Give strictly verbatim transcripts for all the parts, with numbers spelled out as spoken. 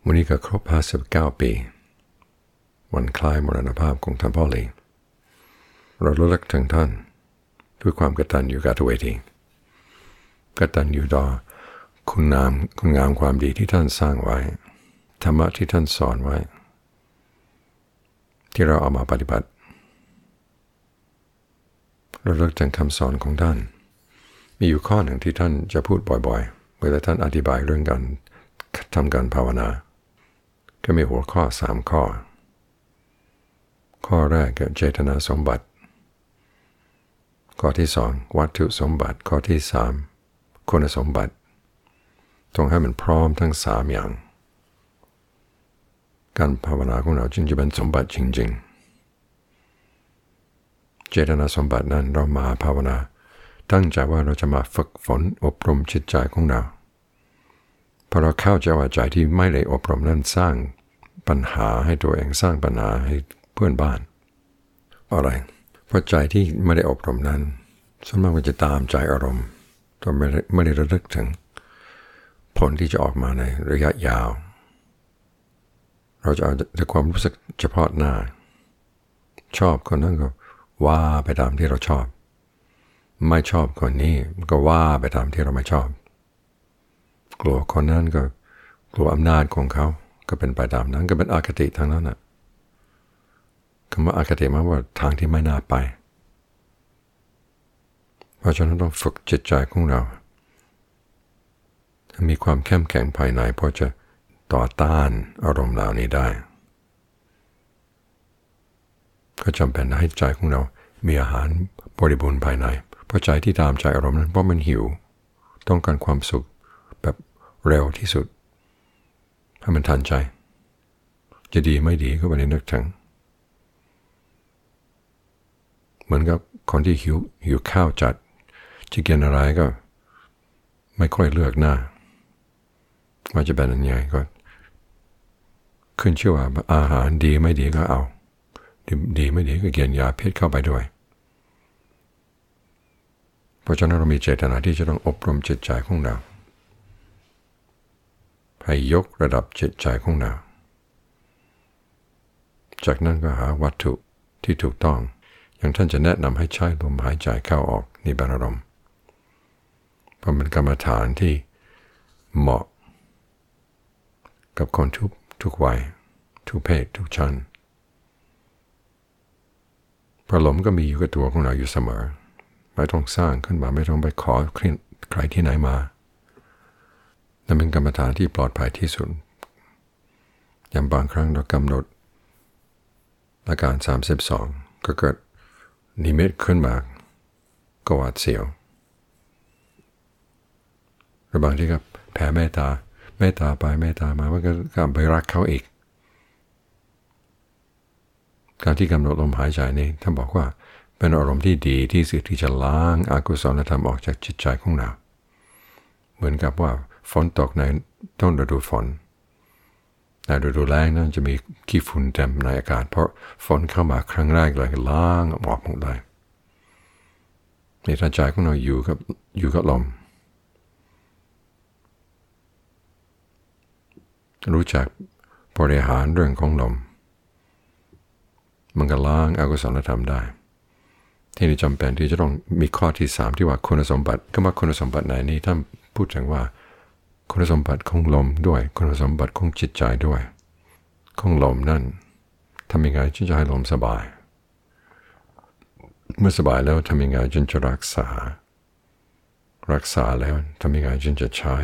วันนี้ก็ครบห้าสิบเก้าปีวันคล้ายมรณภาพของท่านพ่อหลีเราระลึกถึงท่านด้วยความกตัญญูกตเวทีกตัญญูต่อคุณงามคุณงามความดีที่ท่านสร้างไว้ธรรมะที่ท่านสอนไว้ที่เราเอามาปฏิบัติเราเลิกจากคำสอนของท่านมีอยู่ข้อหนึ่งที่ท่านจะพูดบ่อยๆเวลาท่านอธิบายเรื่องการทำการภาวนาก็มีหัวข้อสามข้อข้อแรกก็เจตนาสมบัติข้อที่สองวัตถุสมบัติข้อที่สามคุณสมบัติต้องให้มันพร้อมทั้งสามอย่างการภาวนาของเราจึงจะเป็นสมบัติจริงๆเจตนาสมบัตินั้นเรามาภาวนาตั้งใจว่าเราจะมาฝึกฝนอบรมจิตใจของเราพอเราเข้าใจว่าใจที่ไม่ได้อบรมนั้นสร้างปัญหาให้ตัวเองสร้างปัญหาให้เพื่อนบ้านอะไรเพราะใจที่ไม่ได้อบรมนั้นส่วนมากมันจะตามใจอารมณ์จนไม่ได้ไม่ได้ระลึกถึงผลที่จะออกมาในระยะยาวเราจะเอาแต่ความรู้สึกเฉพาะหน้าชอบคนนั้นก็ว่าไปตามที่เราชอบไม่ชอบคนนี้ก็ว่าไปตามที่เราไม่ชอบกลัวคนนั้นก็กลัวอำนาจของเขาก็เป็นไปตามนั้นก็เป็นอคติทางนั้นน่ะคำว่าอคติหมายว่าทางที่ไม่น่าไปเพราะฉะนั้นต้องฝึกจิตใจของเราให้มีความเข้มแข็งภายในพอจะต่อต้านอารมณ์เหล่านี้ได้ก็จำเป็นให้ใจของเรามีอาหารบริบูรณ์ภายในเพราะใจที่ตามใจอารมณ์นั้นเพราะมันหิวต้องการความสุขแบบเร็วที่สุดให้มันทันใจจะดีไม่ดีก็ไม่ได้นึกถึงเหมือนกับคนที่หิวหิวข้าวจัดจะกินอะไรก็ไม่ค่อยเลือกหน้าว่าจะเป็นยังไงก็ขึ้นชื่อว่าอาหารดีไม่ดีก็เอาดี, ดีไม่ดีก็กินยาพิษเข้าไปด้วยเพราะฉะนั้นเรามีเจตนาที่จะต้องอบรมจิตใจของเราให้ยกระดับจิตใจของเราจากนั้นก็หาวัตถุที่ถูกต้องอย่างท่านจะแนะนำให้ใช้ลมหายใจเข้าออกนิบาตอารมณ์เพราะเป็นกรรมฐานที่เหมาะกับคนทุกทุกวัยทุกเพศทุกชั้นเพราะลมก็มีอยู่กับตัวของเราอยู่เสมอไม่ต้องสร้างขึ้นมาไม่ต้องไปขอใครที่ไหนมานั่นเป็นกรรมฐานที่ปลอดภัยที่สุดอย่างบางครั้งเรากำหนดอาการสามสิบสองก็เกิดนิมิตขึ้นมาก็หวาดเสียวหรือบางทีก็แผ่เมตตาเมตตาไปเมตตามามันก็กลับไปรักเขาอีกการที่กำหนดลมหายใจนี้ท่านบอกว่าเป็นอารมณ์ที่ดีที่สุดที่จะล้างอกุศลธรรมออกจากจิตใจของเราเหมือนกับว่าฝนตกในต้นฤดูฝนในฤดูแล้งนั้นจะมีขี้ฝุ่นเต็มในอากาศเพราะฝนเข้ามาครั้งแรกเลยล้างออกหมดเลยในใจของเราอยู่กับอยู่กับลมรู้จักบริหารเรื่องของลมมันก็ล้างอกุศลธรรมได้ที่นี่จำเป็นที่จะต้องมีข้อที่สามที่ว่าคุณสมบัติก็ว่าคุณสมบัติไหนนี้ท่านพูดถึงว่าคุณสมบัติของลมด้วยคุณสมบัติของจิตใจด้วยของลมนั่นทำยังไงจึงจะให้ลมสบายเมื่อสบายแล้วทำยังไงจึงจะรักษารักษาแล้วทำยังไงจึงจะใช้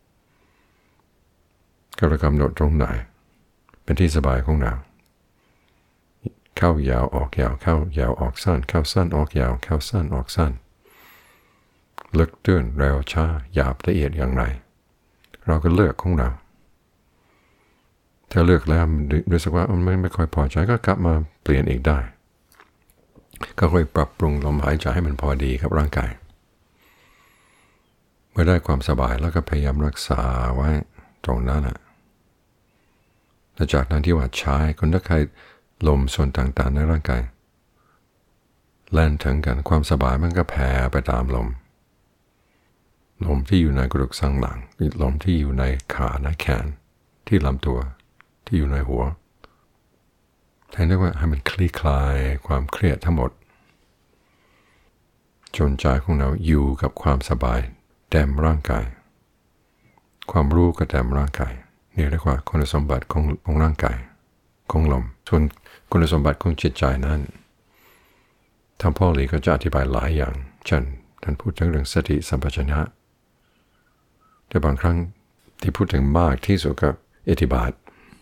ก็เรากำหนดตรงไหนเป็นที่สบายของเราเข้ายาวออกยาวเข้ายาวออกสั้นเข้าสั้นออกยาวเข้าสั้นออกสั้นลึกตื้นเร็วช้าหยาบละเอียดอย่างไรเราก็เลือกของเราถ้าเลือกแล้วรู้สึกว่ามันไม่ค่อยพอใจก็กลับมาเปลี่ยนอีกได้ก็ค่อยปรับปรุงลมหายใจให้มันพอดีกับร่างกายเมื่อได้ความสบายแล้วก็พยายามรักษาไว้ตรงนั้นนะและจากนั้นที่ว่าใช้คนถ้าใครลมส่วนต่างๆในร่างกายแล่นถึงกันความสบายมันก็แผ่ไปตามลม ลมที่อยู่ในกระดูกสันหลังลมที่อยู่ในขาในแขนที่ลำตัวที่อยู่ในหัวแทนที่ว่าให้มันคลี่คลายความเครียดทั้งหมดจนใจของเราอยู่กับความสบายแต้มร่างกายความรู้ก็แต้มร่างกายนี่เรียกว่าคุณสมบัติของของร่างกายของลมส่วนคุณสมบัติของจิตใจนั้นท่านพ่อหลีก็จะอธิบายหลายอย่างเช่นท่านพูดถึงเรื่องสติสัมปชัญญะแต่บางครั้งที่พูดถึงมากที่สุดก็อิทธิบาท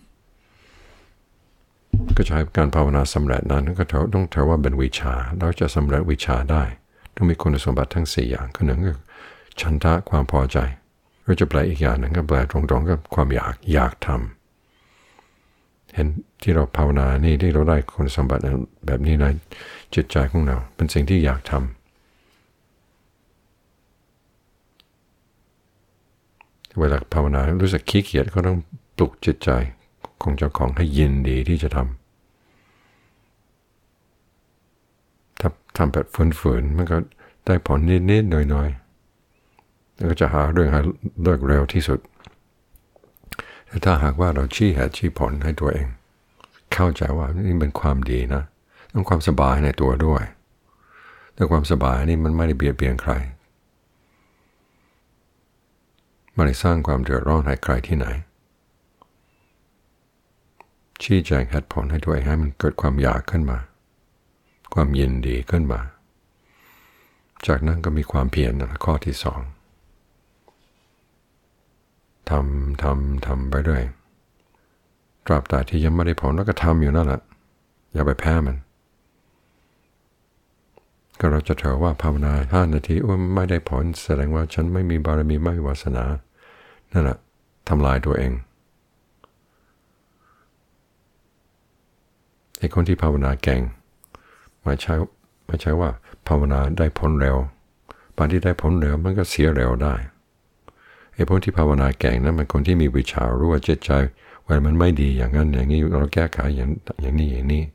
ก็ใช้การภาวนาสำเร็จนั้นก็ต้องถือว่าเป็นวิชาเราจะสำเร็จวิชาได้ต้องมีคุณสมบัติทั้งสี่อย่างคือหนึ่งก็ฉันทะความพอใจก็จะแปลอีกอย่างหนึ่งก็แปลตรงๆก็ความอยากอยากทำเห็นที่เราภาวนานี่ที่เราได้คุณสมบัติแบบนี้ในจิตใจของเราเป็นสิ่งที่อยากทำเวลาภาวนารู้สึกขี้เกียจก็ต้องปลุกจิตใจของเจ้าของให้ยินดีที่จะทำถ้าทำแบบฝืนๆมันก็ได้ผลนิดๆหน่อยๆแล้วก็จะหาเรื่องให้เลิกเร็วที่สุดแต่ถ้าหากว่าเราชี้เหตุชี้ผลให้ตัวเองเข้าใจว่านี่เป็นความดีนะต้องความสบายในตัวด้วยแต่ความสบายนี่มันไม่ได้เบียดเบียนใครไม่ได้สร้างความเดือดร้อนให้ใครที่ไหนชี้แจงเหตุผลให้ตัวเองให้มันเกิดความอยากขึ้นมาความยินดีขึ้นมาจากนั้นก็มีความเพียรนะข้อที่สองทำทำทำไปเรื่อยตราบใดที่ยังไม่ได้ผลแล้วก็ทำอยู่นั่นแหละอย่าไปแพ้มันก็เราจะถือว่าภาวนาห้านาทีว่าไม่ได้ผลแสดงว่าฉันไม่มีบารมีไม่มีวาสนานั่นแหละทำลายตัวเองไอ้คนที่ภาวนาเก่งไม่ใช่ไม่ใช่ว่าภาวนาได้ผลเร็วบางที่ได้ผลเร็วมันก็เสียเร็วได้ไอ้คนที่ภาวนาเก่งนั้นมันคนที่มีวิชารู้ว่าจิตใจว่ามันไม่ดีอย่างนั้นอย่างนี้เราแก้ไขอย่างอย่างนี้อย่างนี้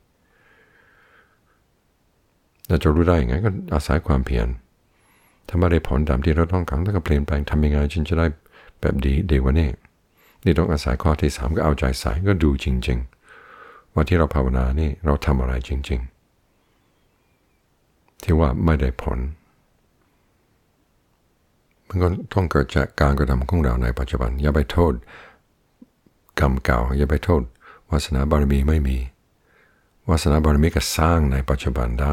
เราจะรู้ได้ยังไงก็อาศัยความเพียรถ้าไม่ได้ผลตามที่เราต้องการต้องเปลี่ยนแปลงทำยังไงจึงจะได้แบบดีดีกว่านี้นี่ต้องอาศัยข้อที่สามก็เอาใจใส่ก็ดูจริงๆว่าที่เราภาวนานี่เราทำอะไรจริงๆที่ว่าไม่ได้ผลมันก็ต้องเกิดจากการกระทำของเราในปัจจุบันอย่าไปโทษกรรมเก่าอย่าไปโทษวาสนาบารมีไม่มีวาสนาบารมีก็สร้างในปัจจุบันได้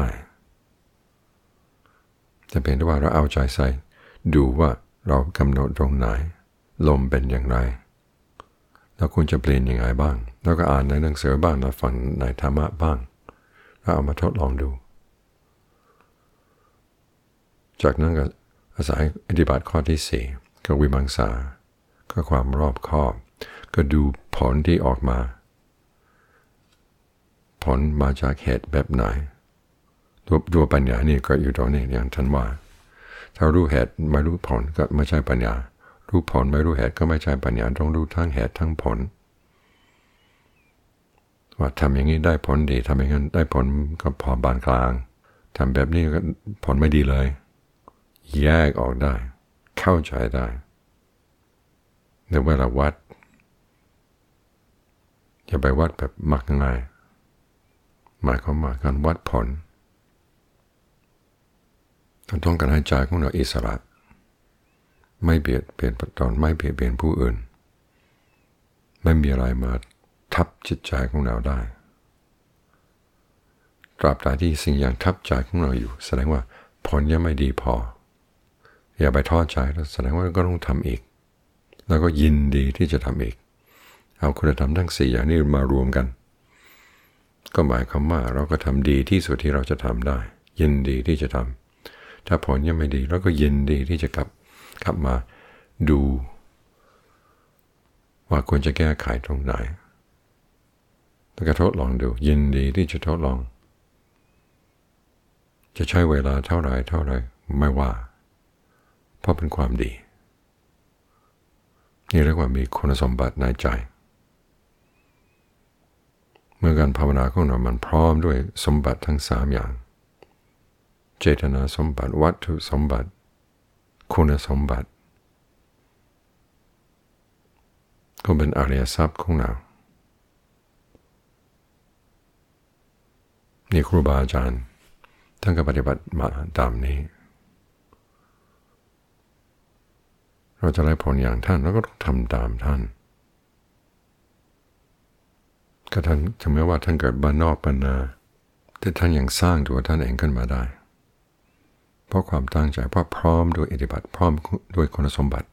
จะเป็นที่ว่าเราเอาใจใส่ดูว่าเรากำหนดตรงไหนลมเป็นอย่างไรเราควรจะเปลี่ยนยังไงบ้างแล้วก็อ่านในหนังสือบ้างแล้วฟังในธรรมะบ้างแล้วเอามาทดลองดูจากนั้นก็อาศัยอิทธิบาทข้อที่สี่ก็วิมังสาก็ความรอบคอบก็ดูผลที่ออกมาผลมาจากเหตุแบบไหนตัวตัวปัญญานี่ก็อยู่ตรงนี้อย่างท่านว่าถ้ารู้เหตุไม่รู้ผลก็ไม่ใช่ปัญญารู้ผลไม่รู้เหตุก็ไม่ใช่ปัญญาต้องรู้ทั้งเหตุทั้งผลว่าทำอย่างนี้ได้ผลดีทำอย่างนั้นได้ผลก็พอบานกลางทำแบบนี้ก็ผลไม่ดีเลยแยกออกได้เข้าใจได้ในเวลาวัดอย่าไปวัดแบบมักง่ายหมายความว่าการวัดผลเราต้องการให้ใจของเราอิสระไม่เบียดเบียนตนไม่เบียดเบียนผู้อื่นไม่มีอะไรมาทับจิตใจของเราได้ตราบใดที่สิ่งอย่างทับใจของเราอยู่แสดงว่าผลยังไม่ดีพออย่าไปท้อใจแล้วแสดงว่าก็ต้องทำอีกแล้วก็ยินดีที่จะทำอีกเอาคุณธรรมทั้งสี่อย่างนี้มารวมกันก็หมายความว่าเราก็ทำดีที่สุดที่เราจะทำได้ยินดีที่จะทำถ้าผลยังไม่ดีเราก็ยินดีที่จะกลับกลับมาดูว่าควรจะแก้ไขตรงไหนแล้วก็ทดลองดูยินดีที่จะทดลองจะใช้เวลาเท่าไรเท่าไรไม่ว่าเพราะเป็นความดีนี่เรียกว่ามีคุณสมบัติในใจเมื่อการภาวนาของเรามันพร้อมด้วยสมบัติทั้งสามอย่างเจตนาสมบัติวัตถุสมบัติคุณสมบัติก็เป็นอริยทรัพย์ของเรานี่ครูบาอาจารย์ท่านก็ปฏิบัติมาตามนี้เราจะได้ผลอย่างท่านแล้วก็ต้องทำตามท่านก็ท่านถึงแม้ว่าท่านเกิดบ้านนอกบ้านนาแต่ท่านยังสร้างตัวท่านเองขึ้นมาได้เพราะความตั้งใจเพราะพร้อมด้วยอิทธิบาทพร้อมด้วยคุณสมบัติ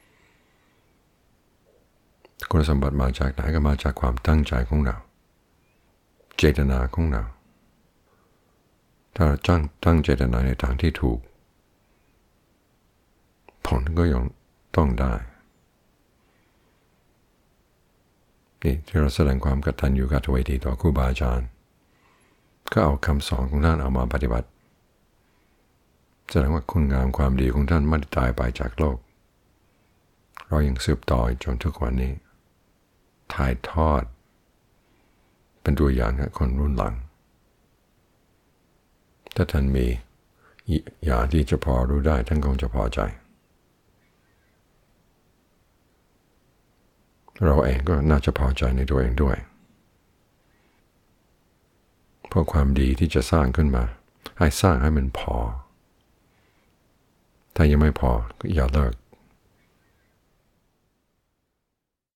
คุณสมบัติมาจากไหนก็มาจากความตั้งใจของเราเจตนาของเราถ้าเราตั้งตั้งเจตนาในทางที่ถูกผลก็ย่อมต้องได้นี่ที่เราแสดงความกตัญญูกตเวทีต่อครูบาอาจารย์ก็เอาคำสอนของท่านเอามาปฏิบัติแสดงว่าคุณงามความดีของท่านไม่ได้ตายไปจากโลกเรายังสืบต่อจนทุกวันนี้ถ่ายทอดเป็นตัวอย่างให้คนรุ่นหลังถ้าท่านมีอย่างที่จะพอรู้ได้ท่านคงจะพอใจเราเองก็น่าจะพอใจในตัวเองด้วยเพราะความดีที่จะสร้างขึ้นมาให้สร้างให้มันพอถ้ายังไม่พอก็อย่าเลิก